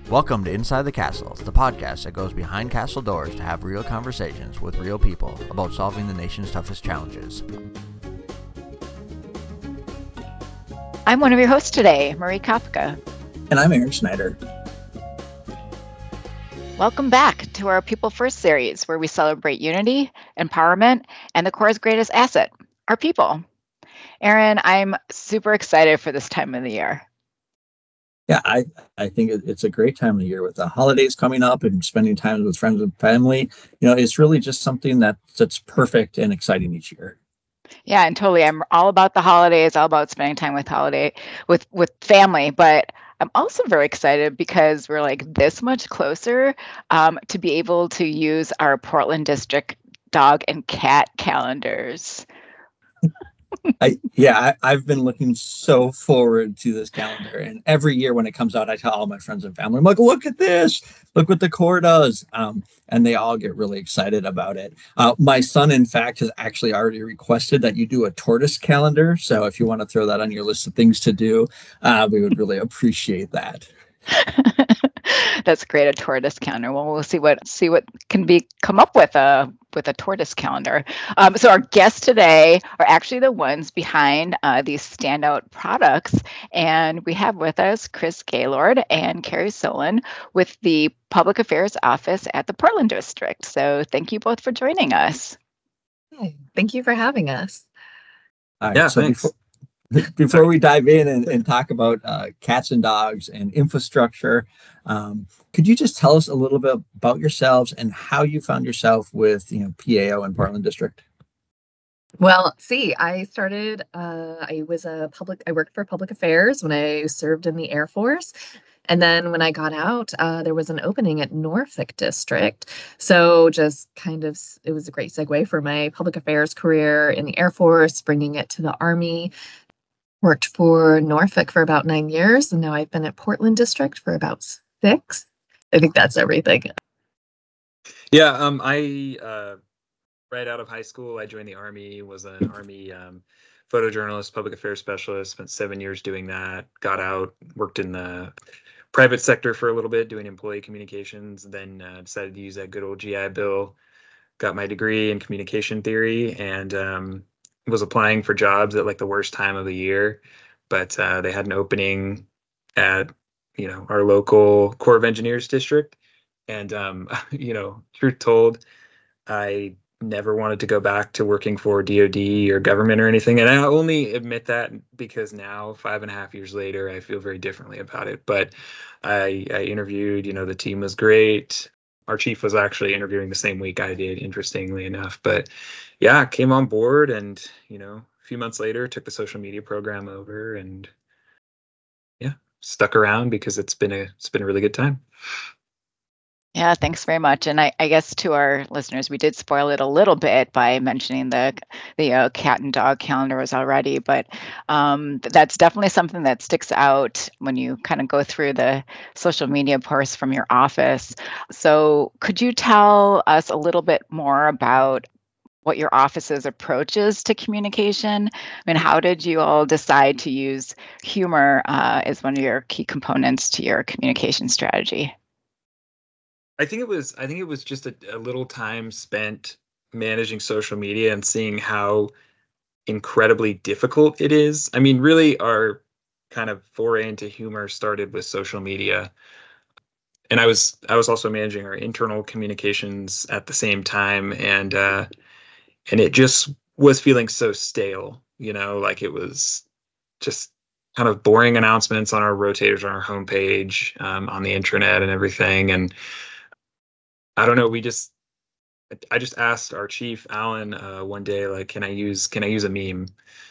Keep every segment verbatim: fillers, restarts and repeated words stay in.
Welcome to Inside the Castle, the podcast that goes behind castle doors to have real conversations with real people about solving the nation's toughest challenges. I'm one of your hosts today, Marie Kopka. And I'm Aaron Schneider. Welcome back to our People First series, where we celebrate unity, empowerment, and the Corps' greatest asset, our people. Aaron, I'm super excited for this time of the year. Yeah, I, I think it's a great time of the year with the holidays coming up and spending time with friends and family. You know, it's really just something that, that's perfect and exciting each year. Yeah, and totally. I'm all about the holidays, all about spending time with holiday with, with family, but I'm also very excited because we're like this much closer um, to be able to use our Portland District dog and cat calendars. I, yeah, I, I've been looking so forward to this calendar. And every year when it comes out, I tell all my friends and family, I'm like, look at this. Look what the Corps does. Um, and they all get really excited about it. Uh, my son, in fact, has actually already requested that you do a tortoise calendar. So if you want to throw that on your list of things to do, uh, we would really appreciate that. That's great, a tortoise calendar. Well, we'll see what see what can be come up with a with a tortoise calendar. Um, so our guests today are actually the ones behind uh, these standout products, and we have with us Chris Gaylord and Carrie Solon with the Public Affairs Office at the Portland District. So thank you both for joining us. Hi, thank you for having us. All right, yeah, so thanks. Before, Before we dive in and, and talk about uh, cats and dogs and infrastructure, um, could you just tell us a little bit about yourselves and how you found yourself with, you know, P A O and Portland District? Well, see, I started, uh, I was a public, I worked for public affairs when I served in the Air Force. And then when I got out, uh, there was an opening at Norfolk District. So just kind of, it was a great segue for my public affairs career in the Air Force, bringing it to the Army. Worked for Norfolk for about nine years, and now I've been at Portland District for about six. I think that's everything. Yeah, um, I, uh, right out of high school, I joined the Army, was an Army um, photojournalist, public affairs specialist, spent seven years doing that, got out, worked in the private sector for a little bit, doing employee communications, then uh, decided to use that good old G I Bill, got my degree in communication theory, and um, was applying for jobs at like the worst time of the year, but uh, they had an opening at, you know, our local Corps of Engineers district. And, um, you know, truth told, I never wanted to go back to working for D O D or government or anything. And I only admit that because now, five and a half years later, I feel very differently about it. But I, I interviewed, you know, the team was great. Our chief was actually interviewing the same week I did, interestingly enough. But yeah, came on board and, you know, a few months later, took the social media program over and yeah, stuck around because it's been a it's been a really good time. Yeah, thanks very much. And I, I guess to our listeners, we did spoil it a little bit by mentioning the the uh, cat and dog calendars already, but um, that's definitely something that sticks out when you kind of go through the social media posts from your office. So could you tell us a little bit more about what your office's approach is to communication? I mean, how did you all decide to use humor uh, as one of your key components to your communication strategy? I think it was I think it was just a, a little time spent managing social media and seeing how incredibly difficult it is. I mean, really our kind of foray into humor started with social media. And I was I was also managing our internal communications at the same time, and uh, and it just was feeling so stale, you know, like it was just kind of boring announcements on our rotators on our homepage, um, on the intranet and everything. And I don't know, we just, I just asked our chief, Alan, uh, one day, like, can I use, can I use a meme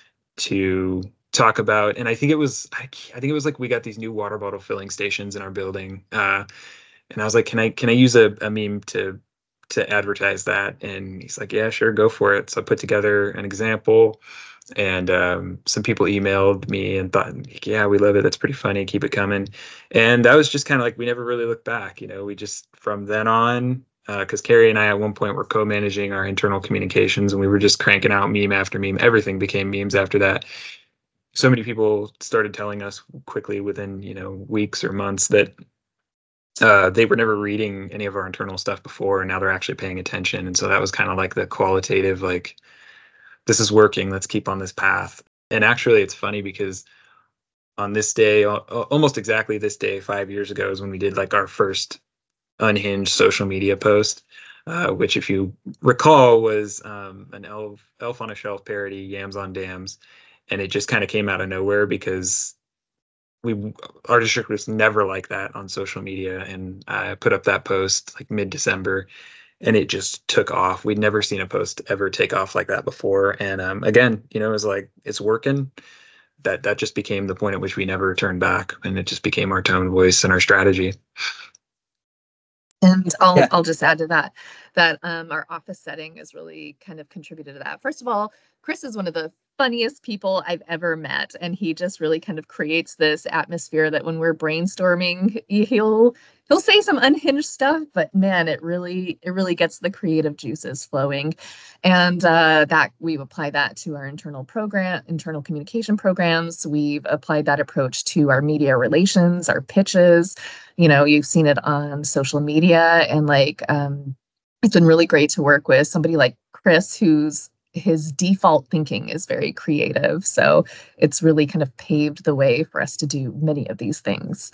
to talk about, and I think it was, I, I think it was like, we got these new water bottle filling stations in our building. Uh, and I was like, can I, can I use a, a meme to, to advertise that? And he's like, yeah, sure, go for it. So I put together an example, and um, some people emailed me and thought, yeah, we love it. That's pretty funny. Keep it coming. And that was just kind of like, we never really looked back. You know, we just, from then on, because uh, Carrie and I at one point were co-managing our internal communications, and we were just cranking out meme after meme. Everything became memes after that. So many people started telling us quickly within, you know, weeks or months that uh, they were never reading any of our internal stuff before, and now they're actually paying attention. And so that was kind of like the qualitative, like, this is working, let's keep on this path. And actually, it's funny because on this day, almost exactly this day, five years ago, is when we did like our first unhinged social media post, uh, which, if you recall, was um, an elf, elf on a Shelf parody, Yams on Dams. And it just kind of came out of nowhere because we our district was never like that on social media. And I put up that post like mid-December, and it just took off. We'd never seen a post ever take off like that before. And um, again, you know, it was like, it's working. That that just became the point at which we never turned back, and it just became our tone, voice, and our strategy. And I'll Yeah. I'll just add to that that um, our office setting has really kind of contributed to that. First of all, Chris is one of the funniest people I've ever met, and he just really kind of creates this atmosphere that when we're brainstorming, he'll he'll say some unhinged stuff, but man, it really it really gets the creative juices flowing. And uh, that we've applied that to our internal program, internal communication programs. We've applied that approach to our media relations, our pitches. You know, you've seen it on social media, and like um, it's been really great to work with somebody like Chris, who's his default thinking is very creative. So it's really kind of paved the way for us to do many of these things.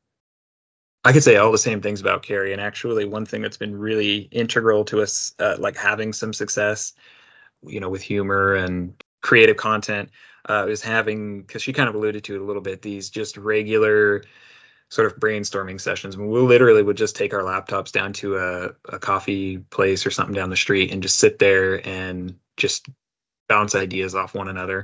I could say all the same things about Carrie. And actually, one thing that's been really integral to us, uh, like having some success, you know, with humor and creative content, uh, is having, because she kind of alluded to it a little bit, these just regular sort of brainstorming sessions. We literally would just take our laptops down to a, a coffee place or something down the street and just sit there and just bounce ideas off one another.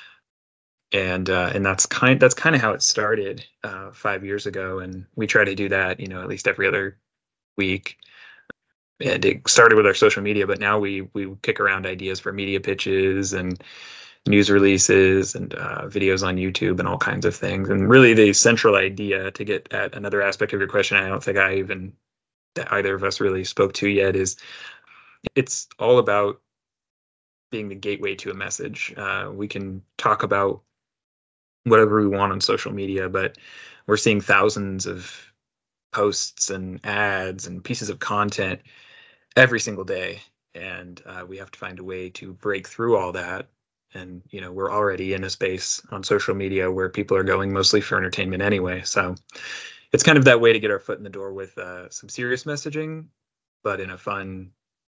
And uh, and that's kind that's kind of how it started uh, five years ago. And we try to do that, you know, at least every other week. And it started with our social media, but now we we kick around ideas for media pitches and news releases and uh, videos on YouTube and all kinds of things. And really, the central idea, to get at another aspect of your question, I don't think I even that either of us really spoke to yet, is it's all about being the gateway to a message. Uh, we can talk about whatever we want on social media, but we're seeing thousands of posts and ads and pieces of content every single day. And uh, we have to find a way to break through all that. And, you know, we're already in a space on social media where people are going mostly for entertainment anyway. So it's kind of that way to get our foot in the door with uh, some serious messaging, but in a fun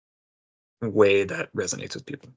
way that resonates with people.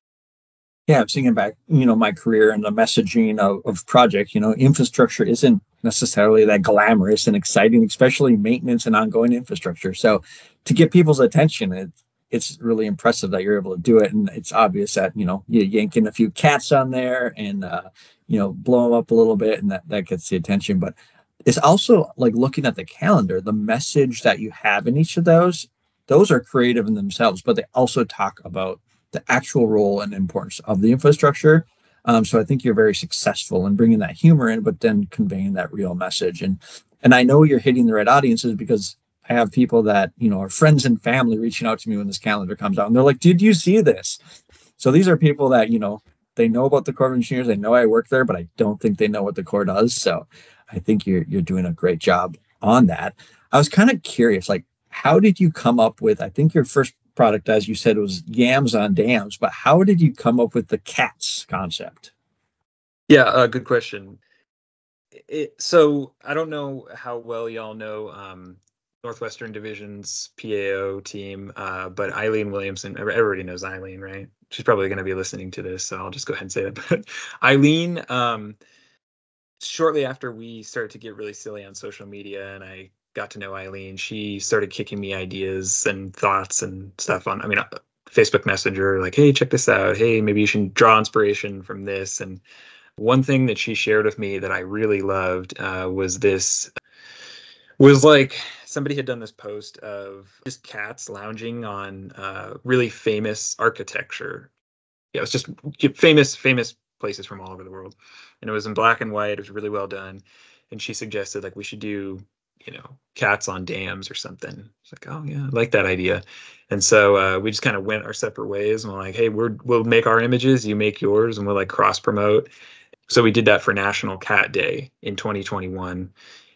Yeah, I'm thinking back, you know, my career and the messaging of, of projects, you know, infrastructure isn't necessarily that glamorous and exciting, especially maintenance and ongoing infrastructure. So to get people's attention, it, it's really impressive that you're able to do it. And it's obvious that, you know, you're yanking a few cats on there and, uh, you know, blow them up a little bit, and that, that gets the attention. But it's also like looking at the calendar, the message that you have in each of those, those are creative in themselves, but they also talk about the actual role and importance of the infrastructure. Um, so I think you're very successful in bringing that humor in, but then conveying that real message. And and I know you're hitting the right audiences because I have people that, you know, are friends and family reaching out to me when this calendar comes out. And they're like, did you see this? So these are people that, you know, they know about the Corps of Engineers. They know I work there, but I don't think they know what the Corps does. So I think you're you're doing a great job on that. I was kind of curious, like, how did you come up with, I think your first product, as you said, was Yams on Dams, but how did you come up with the cats concept? Yeah, uh, good question. It, so I don't know how well y'all know um, Northwestern Division's P A O team, uh, but Eileen Williamson, everybody knows Eileen, right? She's probably going to be listening to this, so I'll just go ahead and say that. But Eileen, um, shortly after we started to get really silly on social media and I got to know Eileen, she started kicking me ideas and thoughts and stuff on, I mean, Facebook Messenger, like, hey, check this out. Hey, maybe you should draw inspiration from this. And one thing that she shared with me that I really loved uh, was this, was like somebody had done this post of just cats lounging on uh, really famous architecture. Yeah, it was just famous, famous places from all over the world. And it was in black and white. It was really well done. And she suggested, like, we should do, you know, cats on dams or something. It's like, oh yeah, I like that idea. And so uh, we just kind of went our separate ways and we're like, hey, we're, we'll make our images, you make yours, and we'll like cross promote. So we did that for National Cat Day in twenty twenty-one.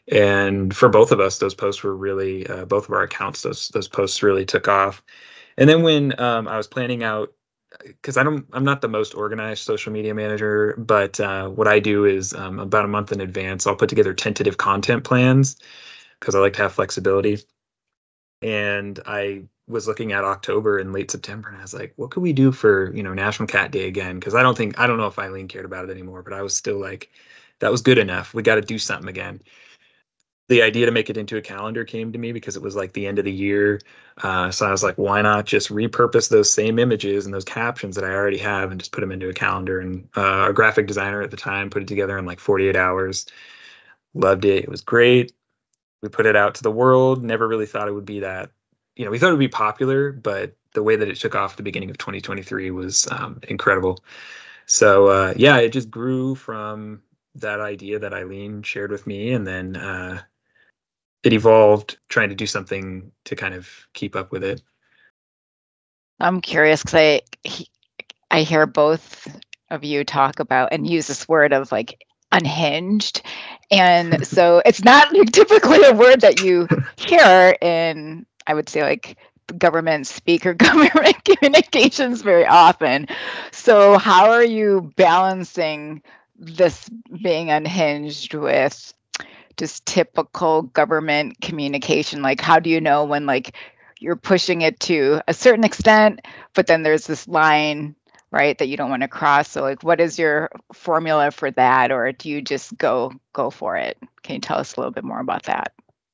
And for both of us, those posts were really, uh, both of our accounts, those those posts really took off. And then when um, I was planning out, because I don't, I'm not the most organized social media manager, but uh, what I do is um, about a month in advance, I'll put together tentative content plans because I like to have flexibility. And I was looking at October and late September, and I was like, what could we do for, you know, National Cat Day again? Because I don't think, I don't know if Eileen cared about it anymore, but I was still like, that was good enough. We got to do something again. The idea to make it into a calendar came to me because it was like the end of the year. Uh, so I was like, why not just repurpose those same images and those captions that I already have and just put them into a calendar? And uh, our graphic designer at the time put it together in like forty-eight hours. Loved it. It was great. We put it out to the world. Never really thought it would be that, you know, we thought it would be popular, but the way that it took off at the beginning of twenty twenty-three was um, incredible. So uh, yeah, it just grew from that idea that Eileen shared with me. And then uh, it evolved trying to do something to kind of keep up with it. I'm curious because I he, I hear both of you talk about and use this word of like unhinged, and so it's not like typically a word that you hear in, I would say, like government speak or government communications very often. So how are you balancing this being unhinged with just typical government communication? Like, how do you know when like you're pushing it to a certain extent, but then there's this line, right, that you don't want to cross? So like, what is your formula for that? Or do you just go, go for it? Can you tell us a little bit more about that?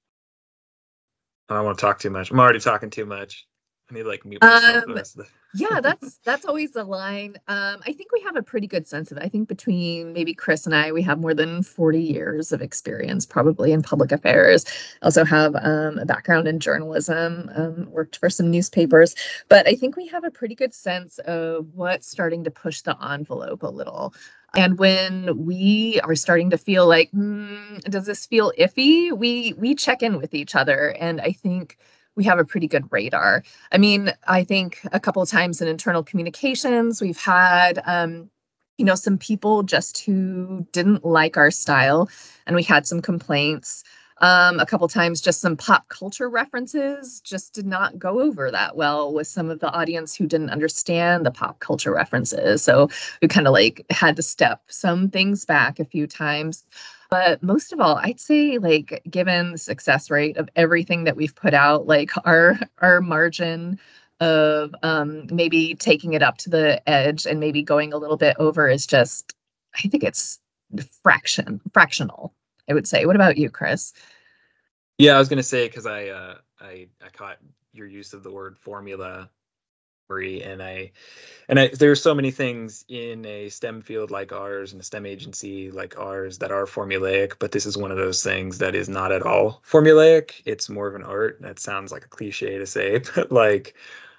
I don't want to talk too much. I'm already talking too much. I need to like mute myself. Um, the rest of the... yeah, that's that's always the line. Um, I think we have a pretty good sense of it. I think between maybe Chris and I, we have more than forty years of experience probably in public affairs. Also have um, a background in journalism, um, worked for some newspapers. But I think we have a pretty good sense of what's starting to push the envelope a little. And when we are starting to feel like, hmm, does this feel iffy? We we check in with each other. And I think we have a pretty good radar. I mean, I think a couple of times in internal communications, we've had, um, you know, some people just who didn't like our style, and we had some complaints. Um, a couple of times, just some pop culture references just did not go over that well with some of the audience who didn't understand the pop culture references. So we kind of like had to step some things back a few times. But most of all, I'd say, like, given the success rate of everything that we've put out, like our our margin of um, maybe taking it up to the edge and maybe going a little bit over is just, I think it's fraction fractional, I would say. What about you, Chris? Yeah, I was gonna say, because I uh, I I caught your use of the word formula, Marie, and I and I, there's so many things in a STEM field like ours and a STEM agency like ours that are formulaic, but this is one of those things that is not at all formulaic. It's more of an art. That sounds like a cliche to say, but like,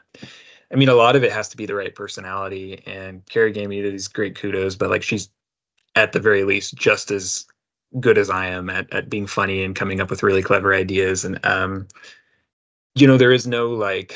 I mean, a lot of it has to be the right personality. And Carrie gave me these great kudos, but like, she's at the very least just as good as I am at at being funny and coming up with really clever ideas. And um, you know, there is no like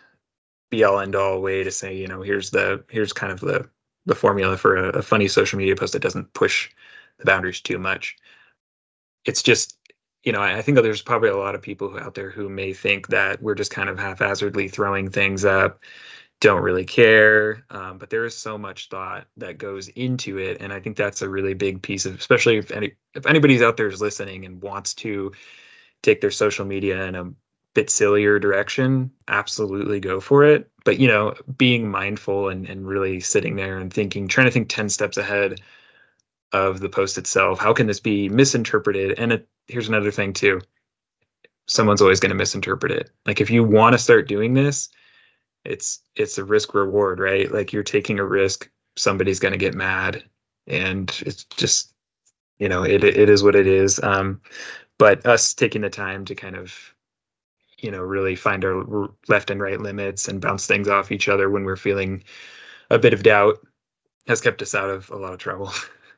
be all end all way to say, you know, here's the here's kind of the the formula for a, a funny social media post that doesn't push the boundaries too much. It's just, you know, I, I think that there's probably a lot of people who, out there who may think that we're just kind of haphazardly throwing things up, don't really care. Um, but there is so much thought that goes into it. And I think that's a really big piece of, especially if any, if anybody's out there is listening and wants to take their social media in a bit sillier direction, absolutely go for it. But, you know, being mindful and, and really sitting there and thinking, trying to think ten steps ahead of the post itself. How can this be misinterpreted? And it, here's another thing too. Someone's always going to misinterpret it. Like if you want to start doing this, it's it's a risk reward, right? Like you're taking a risk, somebody's going to get mad, and it's just, you know, it it is what it is. Um, but us taking the time to kind of, you know, really find our left and right limits and bounce things off each other when we're feeling a bit of doubt has kept us out of a lot of trouble.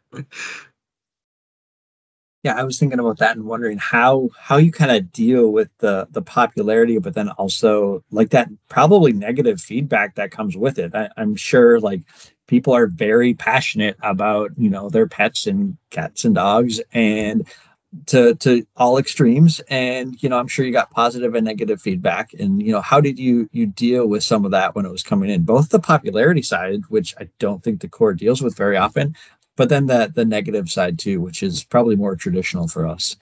Yeah, I was thinking about that and wondering how how you kind of deal with the the popularity, but then also like that probably negative feedback that comes with it. I, I'm sure like people are very passionate about, you know, their pets and cats and dogs, and to to all extremes, and you know, I'm sure you got positive and negative feedback. And you know, how did you you deal with some of that when it was coming in? Both the popularity side, which I don't think the core deals with very often, but then the the negative side too, which is probably more traditional for us.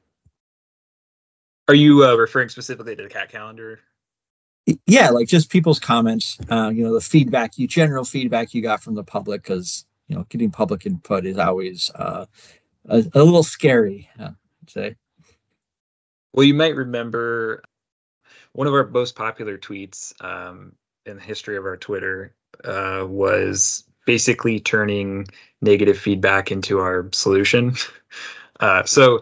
Are you uh, referring specifically to the cat calendar? Yeah, like just people's comments, uh, you know, the feedback, you general feedback you got from the public, because you know, getting public input is always uh, a, a little scary, uh, I'd say. Well, you might remember one of our most popular tweets um, in the history of our Twitter uh, was basically turning negative feedback into our solution. uh, so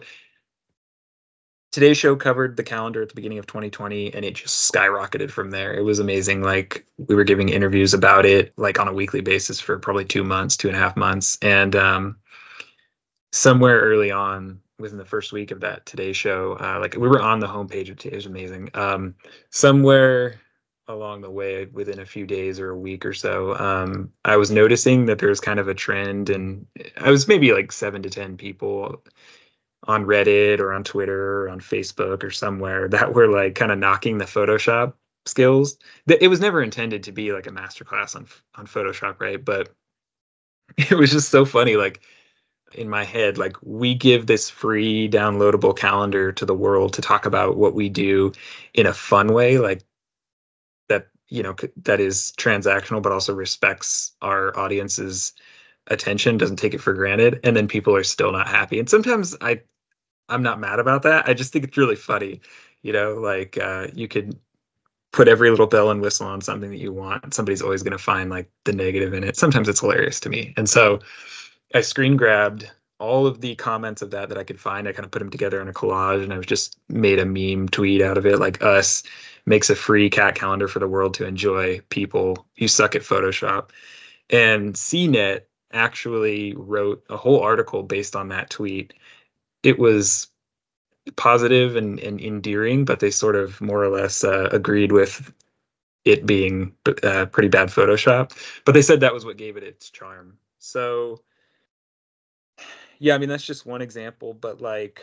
today's show covered the calendar at the beginning of twenty twenty, and it just skyrocketed from there. It was amazing. Like, we were giving interviews about it like on a weekly basis for probably two months, two and a half months. And um, somewhere early on, within the first week of that Today show, uh, like we were on the homepage of Today. It was amazing. Um, somewhere along the way, within a few days or a week or so, um, I was noticing that there was kind of a trend, and I was maybe like seven to ten people on Reddit or on Twitter or on Facebook or somewhere that were like kind of knocking the Photoshop skills. It was never intended to be like a masterclass on on Photoshop, right? But it was just so funny. Like, in my head, like, we give this free downloadable calendar to the world to talk about what we do in a fun way, like that, you know, that is transactional, but also respects our audience's attention, doesn't take it for granted. And then people are still not happy. And sometimes I, I'm not mad about that. I just think it's really funny, you know, like uh, you could put every little bell and whistle on something that you want. Somebody's always going to find like the negative in it. Sometimes it's hilarious to me. And so I screen grabbed all of the comments of that that I could find. I kind of put them together in a collage, and I was just made a meme tweet out of it. Like, us makes a free cat calendar for the world to enjoy. People, you suck at Photoshop. And C net actually wrote a whole article based on that tweet. It was positive and, and endearing, but they sort of more or less uh, agreed with it being uh, pretty bad Photoshop. But they said that was what gave it its charm. So yeah, I mean, that's just one example, but like,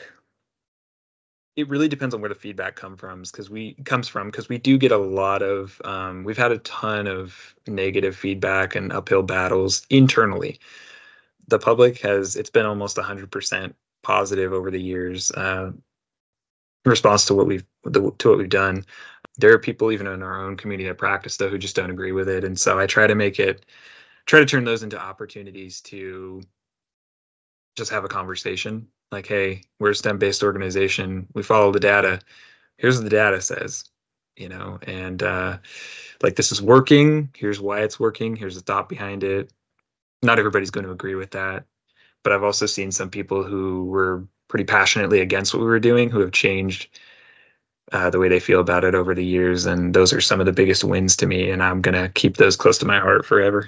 it really depends on where the feedback come from, because we comes from because we do get a lot of um, we've had a ton of negative feedback and uphill battles internally. The public has, it's been almost one hundred percent positive over the years, uh, in response to what we've to what we've done. There are people even in our own community of practice though who just don't agree with it, and so I try to make it try to turn those into opportunities to just have a conversation. Like, hey, we're a STEM-based organization. We follow the data. Here's what the data says, you know, and uh, like, this is working. Here's why it's working. Here's the thought behind it. Not everybody's going to agree with that. But I've also seen some people who were pretty passionately against what we were doing, who have changed uh, the way they feel about it over the years. And those are some of the biggest wins to me. And I'm going to keep those close to my heart forever.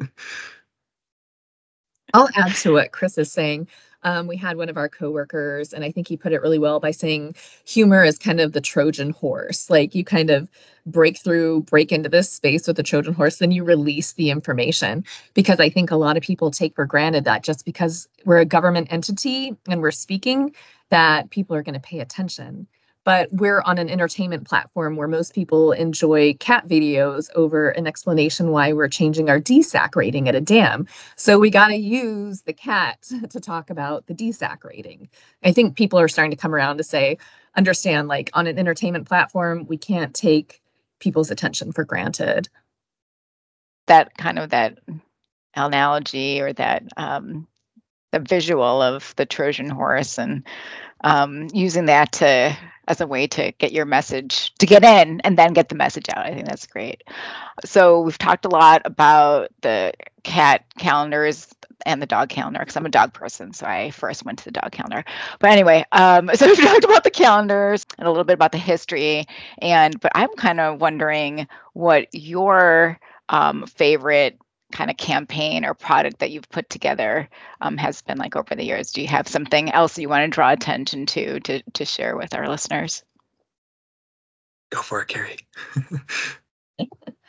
I'll add to what Chris is saying. Um, we had one of our coworkers, and I think he put it really well by saying humor is kind of the Trojan horse. Like, you kind of break through, break into this space with the Trojan horse, then you release the information. Because I think a lot of people take for granted that just because we're a government entity and we're speaking, that people are going to pay attention. But we're on an entertainment platform where most people enjoy cat videos over an explanation why we're changing our D SAC rating at a dam. So we got to use the cat to talk about the D SAC rating. I think people are starting to come around to say, understand, like, on an entertainment platform, we can't take people's attention for granted. That kind of that analogy, or that um, the visual of the Trojan horse, and um, using that to as a way to get your message, to get in and then get the message out. I think that's great. So we've talked a lot about the cat calendars and the dog calendar, because I'm a dog person, so I first went to the dog calendar. But anyway, um, so we've talked about the calendars and a little bit about the history, and but I'm kind of wondering what your um, favorite kind of campaign or product that you've put together um, has been like over the years. Do you have something else you want to draw attention to to to share with our listeners? Go for it, Carrie.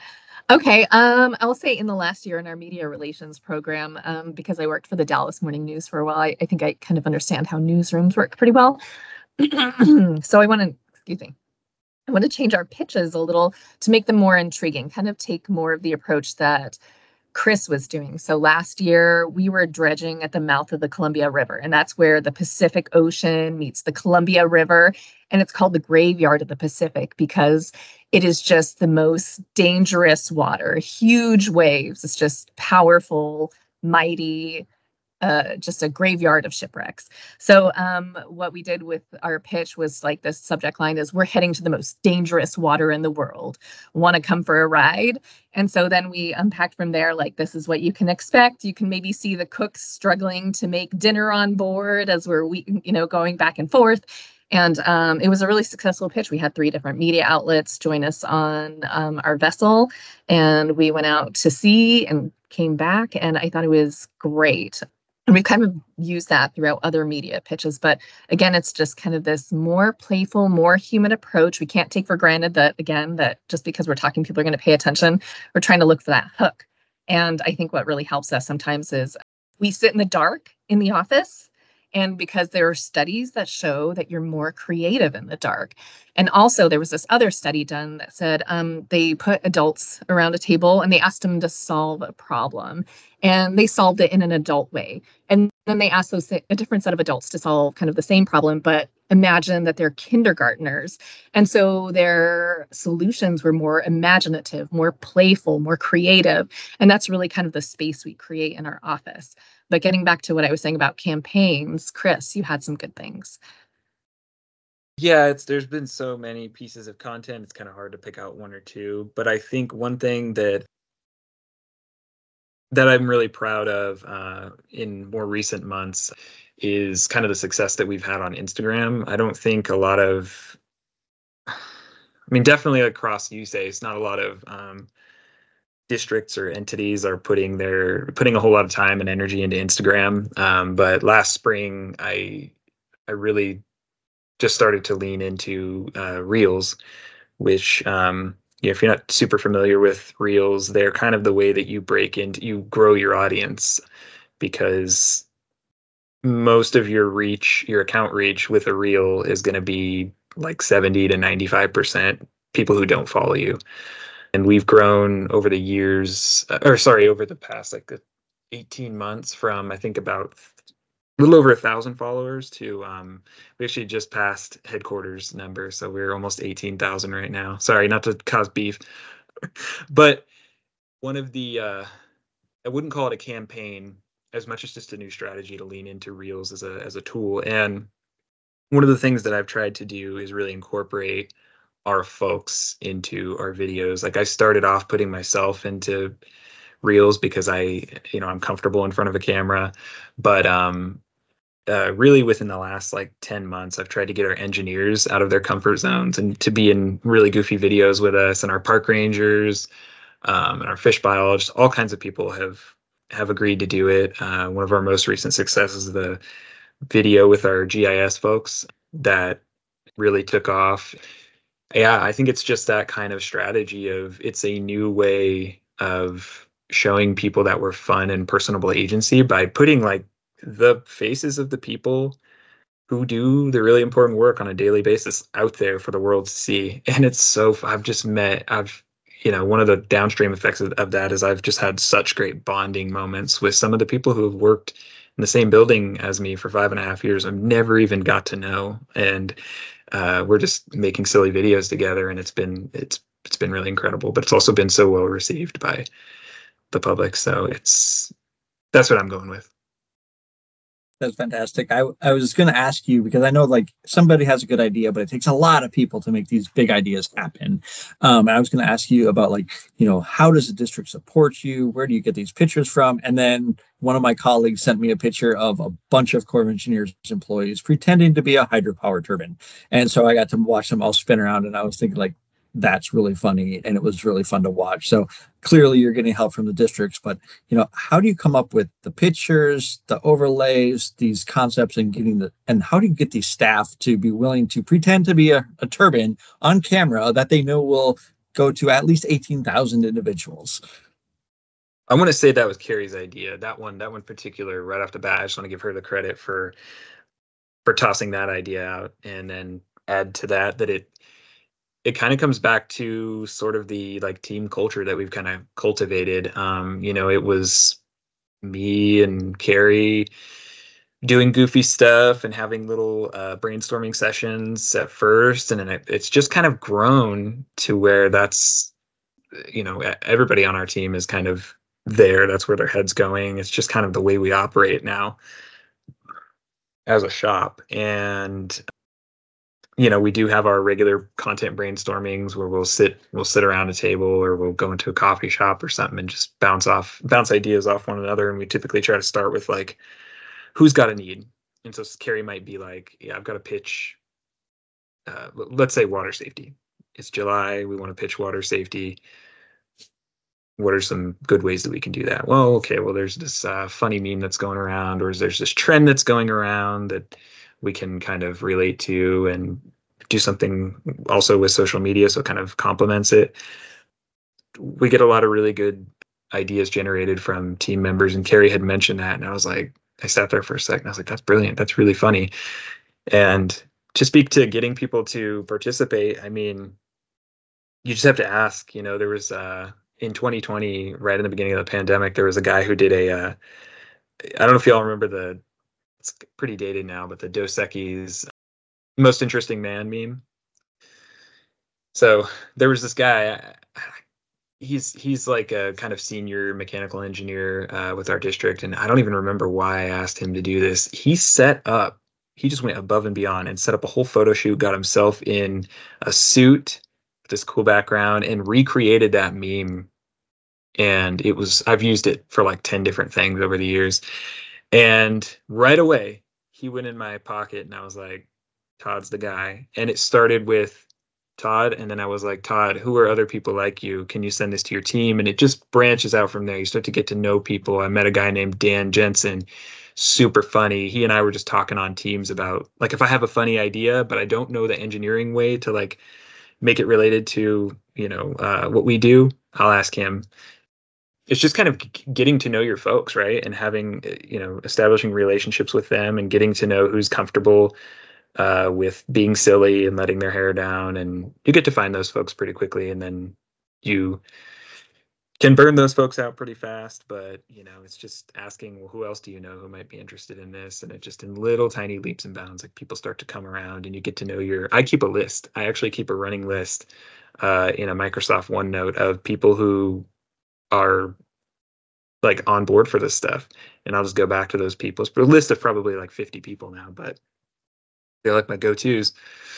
Okay, um, I'll say in the last year in our media relations program, um, because I worked for the Dallas Morning News for a while, I, I think I kind of understand how newsrooms work pretty well. So I want to, excuse me, I want to change our pitches a little to make them more intriguing, kind of take more of the approach that Chris was doing. So last year we were dredging at the mouth of the Columbia River, and that's where the Pacific Ocean meets the Columbia River. And it's called the graveyard of the Pacific because it is just the most dangerous water, huge waves. It's just powerful, mighty, uh, just a graveyard of shipwrecks. So um, what we did with our pitch was like this subject line is we're heading to the most dangerous water in the world. Want to come for a ride? And so then we unpacked from there, like, this is what you can expect. You can maybe see the cooks struggling to make dinner on board as we're, we, you know, going back and forth. And um, it was a really successful pitch. We had three different media outlets join us on um, our vessel, and we went out to sea and came back, and I thought it was great. And we've kind of used that throughout other media pitches. But again, it's just kind of this more playful, more human approach. We can't take for granted that, again, that just because we're talking, people are going to pay attention. We're trying to look for that hook. And I think what really helps us sometimes is we sit in the dark in the office. And because there are studies that show that you're more creative in the dark. And also there was this other study done that said um, they put adults around a table and they asked them to solve a problem. And they solved it in an adult way. And then they asked those a different set of adults to solve kind of the same problem, but imagine that they're kindergartners. And so their solutions were more imaginative, more playful, more creative. And that's really kind of the space we create in our office. But getting back to what I was saying about campaigns, Chris, you had some good things. Yeah, it's there's been so many pieces of content. It's kind of hard to pick out one or two. But I think one thing that that I'm really proud of uh, in more recent months is kind of the success that we've had on Instagram. I don't think a lot of, I mean, definitely across U S A C, not a lot of um, districts or entities are putting their putting a whole lot of time and energy into Instagram. Um, but last spring, I I really just started to lean into uh, Reels, which um, you know, if you're not super familiar with Reels, they're kind of the way that you break into, you grow your audience, because most of your reach, your account reach with a Reel is going to be like seventy to ninety-five percent people who don't follow you. And we've grown over the years, or sorry, over the past like eighteen months from, I think, about a little over a thousand followers to, um, we actually just passed headquarters number. So we're almost eighteen thousand right now. Sorry, not to cause beef. But one of the, uh, I wouldn't call it a campaign as much as just a new strategy to lean into Reels as a, as a tool. And one of the things that I've tried to do is really incorporate our folks into our videos. Like, I started off putting myself into Reels because I, you know, I'm comfortable in front of a camera, but um, uh, really within the last like ten months, I've tried to get our engineers out of their comfort zones and to be in really goofy videos with us, and our park rangers um, and our fish biologists. All kinds of people have have agreed to do it. Uh, one of our most recent successes is the video with our G I S folks that really took off. Yeah, I think it's just that kind of strategy of, it's a new way of showing people that we're fun and personable agency by putting like the faces of the people who do the really important work on a daily basis out there for the world to see. And it's so, I've just met, I've, you know, one of the downstream effects of, of that is I've just had such great bonding moments with some of the people who have worked in the same building as me for five and a half years. I've never even got to know. And uh, we're just making silly videos together, and it's been, it's, it's been really incredible, but it's also been so well received by the public. So it's, that's what I'm going with. That's fantastic. I, I was going to ask you, because I know like somebody has a good idea, but it takes a lot of people to make these big ideas happen. Um, and I was going to ask you about like, you know, how does the district support you? Where do you get these pictures from? And then one of my colleagues sent me a picture of a bunch of Corps of Engineers employees pretending to be a hydropower turbine. And so I got to watch them all spin around, and I was thinking like, that's really funny, and it was really fun to watch. So clearly you're getting help from the districts, but you know, how do you come up with the pictures, the overlays, these concepts, and getting the, and how do you get these staff to be willing to pretend to be a, a turbine on camera that they know will go to at least eighteen thousand individuals. I want to say that was Carrie's idea. That one, that one particular, right off the bat, I just want to give her the credit for for tossing that idea out, and then add to that that it it kind of comes back to sort of the like team culture that we've kind of cultivated. Um, you know, it was me and Carrie doing goofy stuff and having little uh, brainstorming sessions at first, and then it, it's just kind of grown to where that's, you know, everybody on our team is kind of there. That's where their head's going. It's just kind of the way we operate now as a shop. And you know, we do have our regular content brainstormings where we'll sit we'll sit around a table, or we'll go into a coffee shop or something and just bounce off bounce ideas off one another. And we typically try to start with like, who's got a need? And so Carrie might be like, yeah, I've got to pitch, uh, let's say water safety. It's July. We want to pitch water safety. What are some good ways that we can do that? Well, okay, well, there's this uh, funny meme that's going around, or there's this trend that's going around that we can kind of relate to and do something also with social media, so it kind of complements it. We get a lot of really good ideas generated from team members, and Carrie had mentioned that, and I was like, I sat there for a second. I was like, that's brilliant. That's really funny. And to speak to getting people to participate, I mean, you just have to ask. You know, there was uh, in twenty twenty, right in the beginning of the pandemic, there was a guy who did a, uh, I don't know if y'all remember the, it's pretty dated now, but the Dos Equis most interesting man meme. So there was this guy, he's he's like a kind of senior mechanical engineer uh, with our district, and I don't even remember why I asked him to do this. He set up, he just went above and beyond and set up a whole photo shoot, got himself in a suit with this cool background, and recreated that meme. And it was, I've used it for like ten different things over the years. And right away, he went in my pocket, and I was like, Todd's the guy. And it started with Todd, and then I was like, Todd, who are other people like you? Can you send this to your team? And it just branches out from there. You start to get to know people. I met a guy named Dan Jensen, super funny. He and I were just talking on Teams about, like, if I have a funny idea, but I don't know the engineering way to like make it related to, you know, uh, what we do, I'll ask him. It's just kind of getting to know your folks, right? And having, you know, establishing relationships with them and getting to know who's comfortable uh, with being silly and letting their hair down. And you get to find those folks pretty quickly, and then you can burn those folks out pretty fast. But, you know, it's just asking, well, who else do you know who might be interested in this? And it just in little tiny leaps and bounds, like people start to come around, and you get to know your, I keep a list. I actually keep a running list uh, in a Microsoft OneNote of people who are like on board for this stuff, and I'll just go back to those people. It's a list of probably like fifty people now, but they're like my go-tos.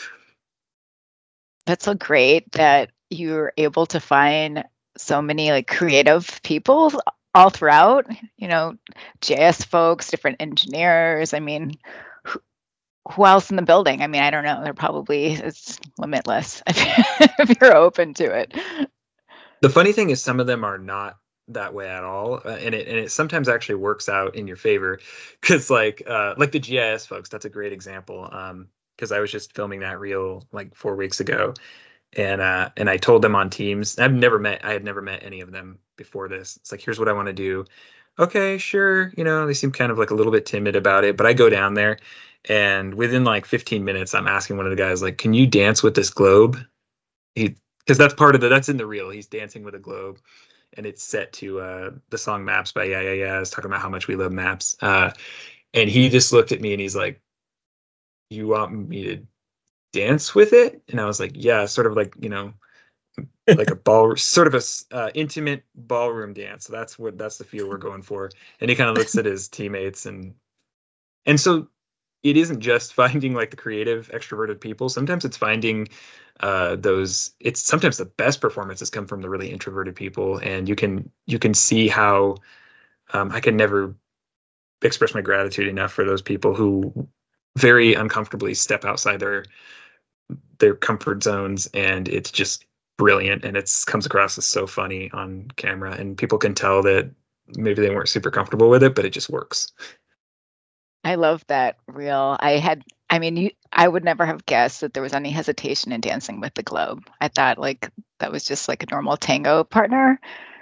That's so great that you're able to find so many like creative people all throughout, you know, J S folks, different engineers. I mean, who, who else in the building? I mean, I don't know. They're probably, it's limitless if you're open to it. The funny thing is, some of them are not that way at all, uh, and it and it sometimes actually works out in your favor, because like uh, like the G I S folks, that's a great example. Um, because I was just filming that reel like four weeks ago, and uh, and I told them on Teams. I've never met, I had never met any of them before this. It's like, here's what I want to do. Okay, sure. You know, they seem kind of like a little bit timid about it, but I go down there, and within like fifteen minutes, I'm asking one of the guys, like, can you dance with this globe? He Because that's part of the, that's in the reel. He's dancing with a globe, and it's set to uh, the song Maps by Yeah Yeah Yeah. It's talking about how much we love maps. Uh, and he just looked at me and he's like, you want me to dance with it? And I was like, yeah, sort of like, you know, like a ball, sort of a uh, intimate ballroom dance. So that's what, that's the feel we're going for. And he kind of looks at his teammates, and, and so it isn't just finding like the creative extroverted people. Sometimes it's finding uh, those, it's sometimes the best performances come from the really introverted people. And you can, you can see how um, I can never express my gratitude enough for those people who very uncomfortably step outside their, their comfort zones. And it's just brilliant. And it's comes across as so funny on camera, and people can tell that maybe they weren't super comfortable with it, but it just works. I love that reel. I had, I mean, you, I would never have guessed that there was any hesitation in dancing with the globe. I thought like that was just like a normal tango partner.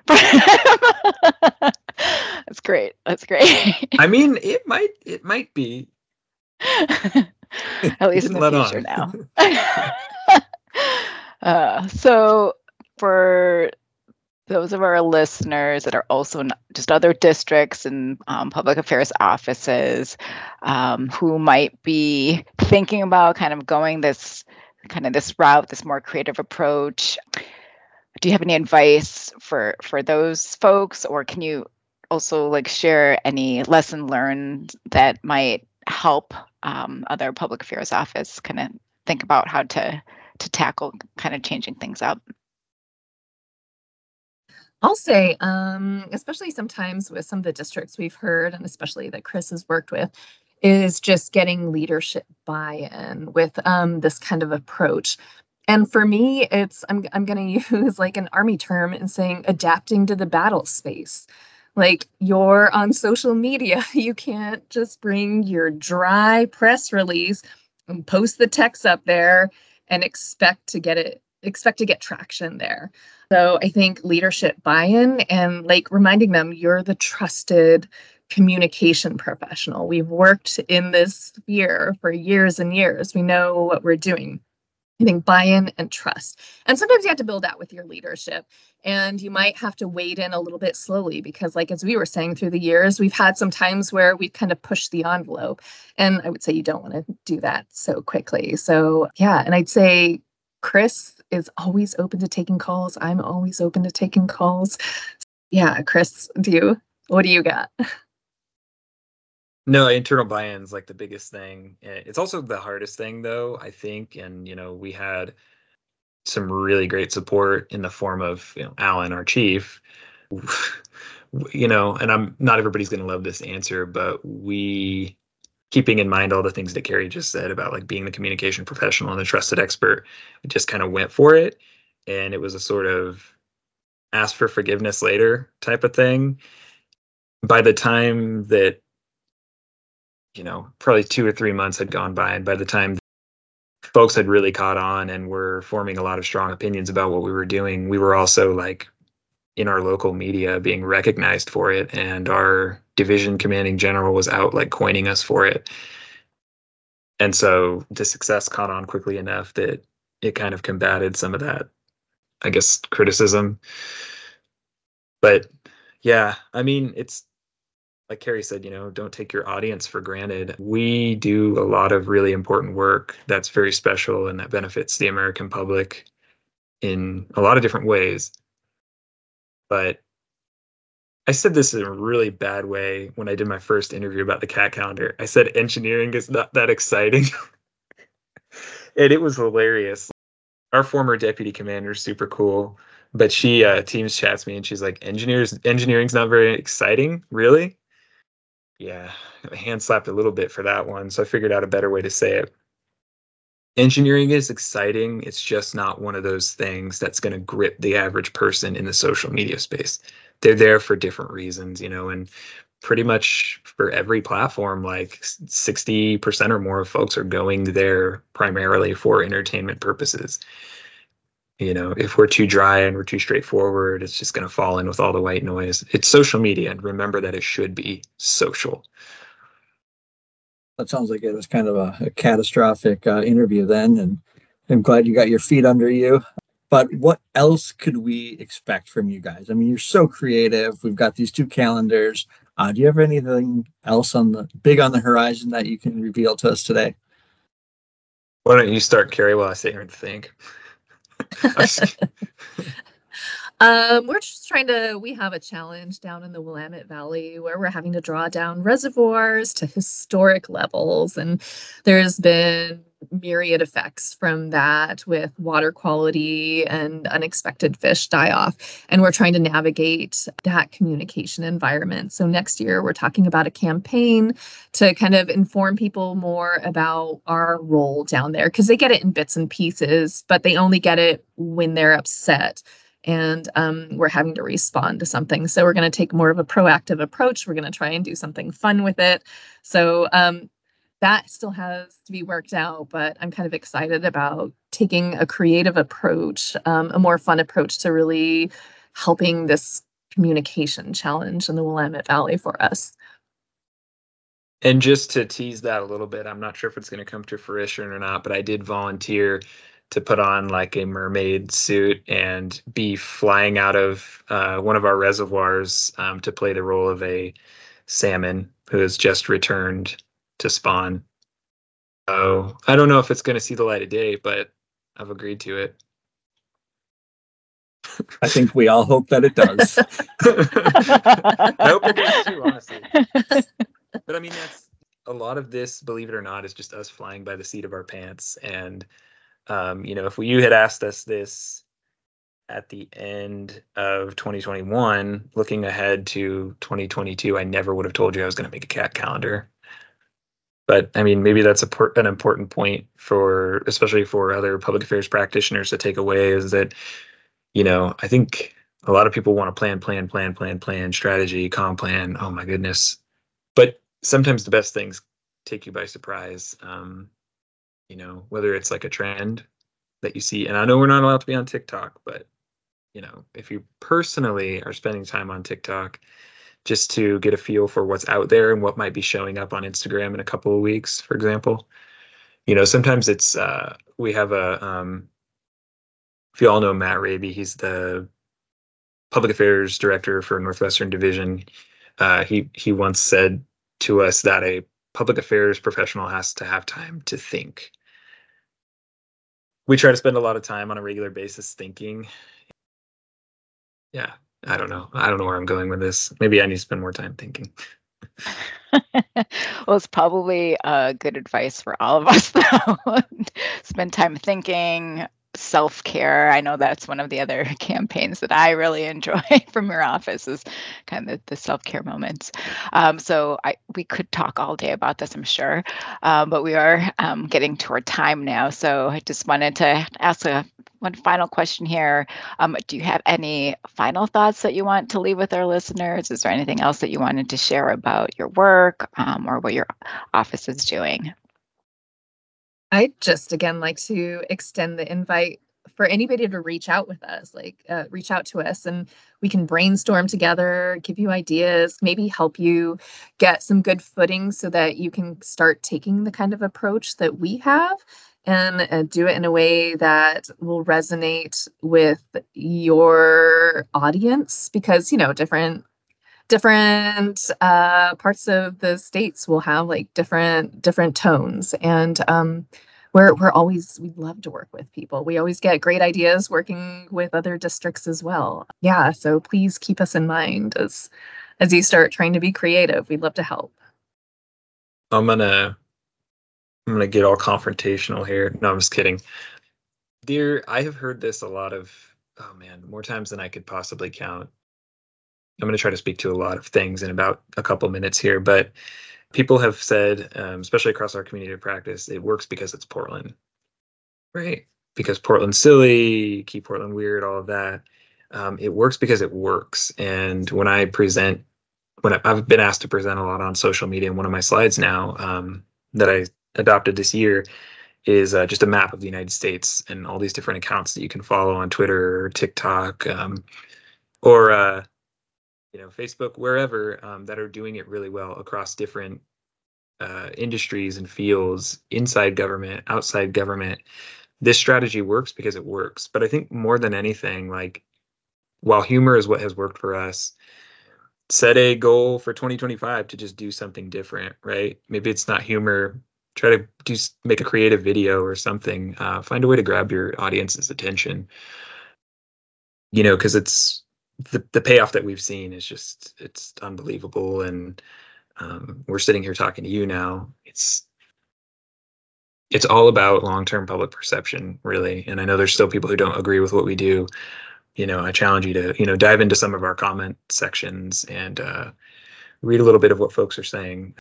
That's great. That's great. I mean, it might it might be. At least in the future now. uh, so for those of our listeners that are also in just other districts and um, public affairs offices um, who might be thinking about kind of going this kind of this route, this more creative approach, do you have any advice for for those folks, or can you also like share any lesson learned that might help um, other public affairs office kind of think about how to to tackle kind of changing things up? I'll say, um, especially sometimes with some of the districts we've heard, and especially that Chris has worked with, is just getting leadership buy-in with um, this kind of approach. And for me, it's I'm I'm going to use like an Army term and saying adapting to the battle space. Like, you're on social media, you can't just bring your dry press release and post the text up there and expect to get it, expect to get traction there. So I think leadership buy-in and like reminding them you're the trusted communication professional. We've worked in this sphere for years and years. We know what we're doing. I think buy-in and trust. And sometimes you have to build that with your leadership, and you might have to wade in a little bit slowly because, like, as we were saying through the years, we've had some times where we've kind of pushed the envelope, and I would say you don't want to do that so quickly. So yeah, and I'd say Chris is always open to taking calls. I'm always open to taking calls. Yeah, Chris, do you, what do you got? No, internal buy-in is like the biggest thing. It's also the hardest thing, though, I think. And, you know, we had some really great support in the form of, you know, Alan, our chief. You know, and I'm not everybody's going to love this answer, but we, keeping in mind all the things that Carrie just said about like being the communication professional and the trusted expert, we just kind of went for it. And it was a sort of ask for forgiveness later type of thing. By the time that, you know, probably two or three months had gone by, and by the time folks had really caught on and were forming a lot of strong opinions about what we were doing, we were also like in our local media being recognized for it, and our division commanding general was out like coining us for it. And so the success caught on quickly enough that it kind of combated some of that, I guess, criticism. But yeah, I mean, it's like Carrie said, you know, don't take your audience for granted. We do a lot of really important work that's very special and that benefits the American public in a lot of different ways. But I said this in a really bad way when I did my first interview about the cat calendar. I said engineering is not that exciting. And it was hilarious. Our former deputy commander is super cool, but she uh, Teams chats me and she's like, engineers, engineering's not very exciting, really? Yeah, I hand slapped a little bit for that one, so I figured out a better way to say it. Engineering is exciting. It's just not one of those things that's going to grip the average person in the social media space. They're there for different reasons, you know, and pretty much for every platform, like sixty percent or more of folks are going there primarily for entertainment purposes. You know, if we're too dry and we're too straightforward, it's just going to fall in with all the white noise. It's social media, and remember that it should be social. That sounds like it was kind of a, a catastrophic uh, interview then, and I'm glad you got your feet under you. But what else could we expect from you guys? I mean, you're so creative. We've got these two calendars. Uh, do you have anything else on the big on the horizon that you can reveal to us today? Why don't you start, Carrie, while I sit here and think? Um, we're just trying to, we have a challenge down in the Willamette Valley where we're having to draw down reservoirs to historic levels. And there's been myriad effects from that with water quality and unexpected fish die off. And we're trying to navigate that communication environment. So next year, we're talking about a campaign to kind of inform people more about our role down there, because they get it in bits and pieces, but they only get it when they're upset. And um, we're having to respond to something. So we're going to take more of a proactive approach. We're going to try and do something fun with it. So um, that still has to be worked out, but I'm kind of excited about taking a creative approach, um, a more fun approach to really helping this communication challenge in the Willamette Valley for us. And just to tease that a little bit, I'm not sure if it's going to come to fruition or not, but I did volunteer to put on like a mermaid suit and be flying out of uh, one of our reservoirs um, to play the role of a salmon who has just returned to spawn. So I don't know if it's going to see the light of day, but I've agreed to it. I think we all hope that it does. I hope it does too, honestly. But I mean, that's a lot of this, believe it or not, is just us flying by the seat of our pants. And, um, you know, if you had asked us this at the end of twenty twenty-one, looking ahead to twenty twenty-two, I never would have told you I was going to make a cat calendar. But I mean, maybe that's a por- an important point for, especially for other public affairs practitioners to take away, is that, you know, I think a lot of people want to plan, plan, plan, plan, plan, strategy, comp plan. Oh my goodness. But sometimes the best things take you by surprise. Um, you know, whether it's like a trend that you see, and I know we're not allowed to be on TikTok, but you know, if you personally are spending time on TikTok just to get a feel for what's out there and what might be showing up on Instagram in a couple of weeks, for example, you know, sometimes it's uh, we have a um, if you all know Matt Raby, he's the public affairs director for Northwestern Division. Uh, he he once said to us that a public affairs professional has to have time to think. We try to spend a lot of time on a regular basis thinking. Yeah, I don't know. I don't know where I'm going with this. Maybe I need to spend more time thinking. Well, it's probably uh, good advice for all of us, though. Spend time thinking, self-care. I know that's one of the other campaigns that I really enjoy from your office, is kind of the self-care moments. Um, so I, we could talk all day about this, I'm sure, um, but we are um, getting toward time now. So I just wanted to ask a one final question here. Um, do you have any final thoughts that you want to leave with our listeners? Is there anything else that you wanted to share about your work um, or what your office is doing? I'd just, again, like to extend the invite for anybody to reach out with us, like uh, reach out to us, and we can brainstorm together, give you ideas, maybe help you get some good footing so that you can start taking the kind of approach that we have, and uh, do it in a way that will resonate with your audience, because, you know, different different uh, parts of the states will have like different different tones, and um, we're we're always we love to work with people. We always get great ideas working with other districts as well. Yeah, so please keep us in mind as as you start trying to be creative. We'd love to help. I'm gonna I'm gonna get all confrontational here. No, I'm just kidding. Dear, I have heard this a lot of, oh man, more times than I could possibly count. I'm going to try to speak to a lot of things in about a couple minutes here, but people have said, um, especially across our community of practice, it works because it's Portland, right? Because Portland's silly, keep Portland weird, all of that. Um, it works because it works. And when I present, when I, I've been asked to present a lot on social media, and one of my slides now um, that I adopted this year is uh, just a map of the United States and all these different accounts that you can follow on Twitter or TikTok um, or uh, you know, Facebook, wherever, um, that are doing it really well across different uh, industries and fields, inside government, outside government. This strategy works because it works. But I think more than anything, like, while humor is what has worked for us, set a goal for twenty twenty-five to just do something different, right? Maybe it's not humor. Try to do make a creative video or something. Uh, find a way to grab your audience's attention. You know, because it's the the payoff that we've seen is just, it's unbelievable. And um, we're sitting here talking to you now. It's it's all about long-term public perception, really. And I know there's still people who don't agree with what we do. You know, I challenge you to, you know, dive into some of our comment sections and uh, read a little bit of what folks are saying.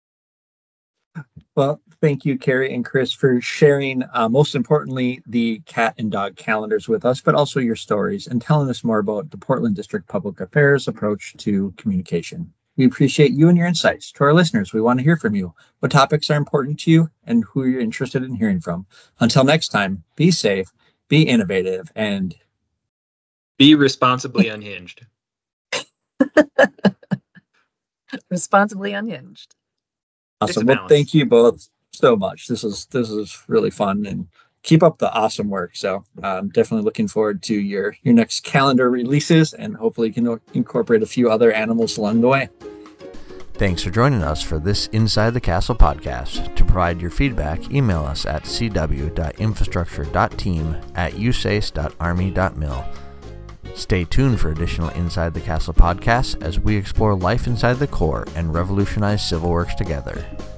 Well, thank you, Carrie and Chris, for sharing, uh, most importantly, the cat and dog calendars with us, but also your stories and telling us more about the Portland District Public Affairs approach to communication. We appreciate you and your insights. To our listeners, we want to hear from you. What topics are important to you and who you're interested in hearing from. Until next time, be safe, be innovative, and be responsibly unhinged. Responsibly unhinged. Awesome. Well, thank you both so much. This is this is really fun, and keep up the awesome work. So I'm definitely looking forward to your your next calendar releases, and hopefully you can incorporate a few other animals along the way. Thanks for joining us for this Inside the Castle podcast. To provide your feedback, email us at c w dot infrastructure dot team at u s a c e dot army dot mil. Stay tuned for additional Inside the Castle podcasts as we explore life inside the Corps and revolutionize civil works together.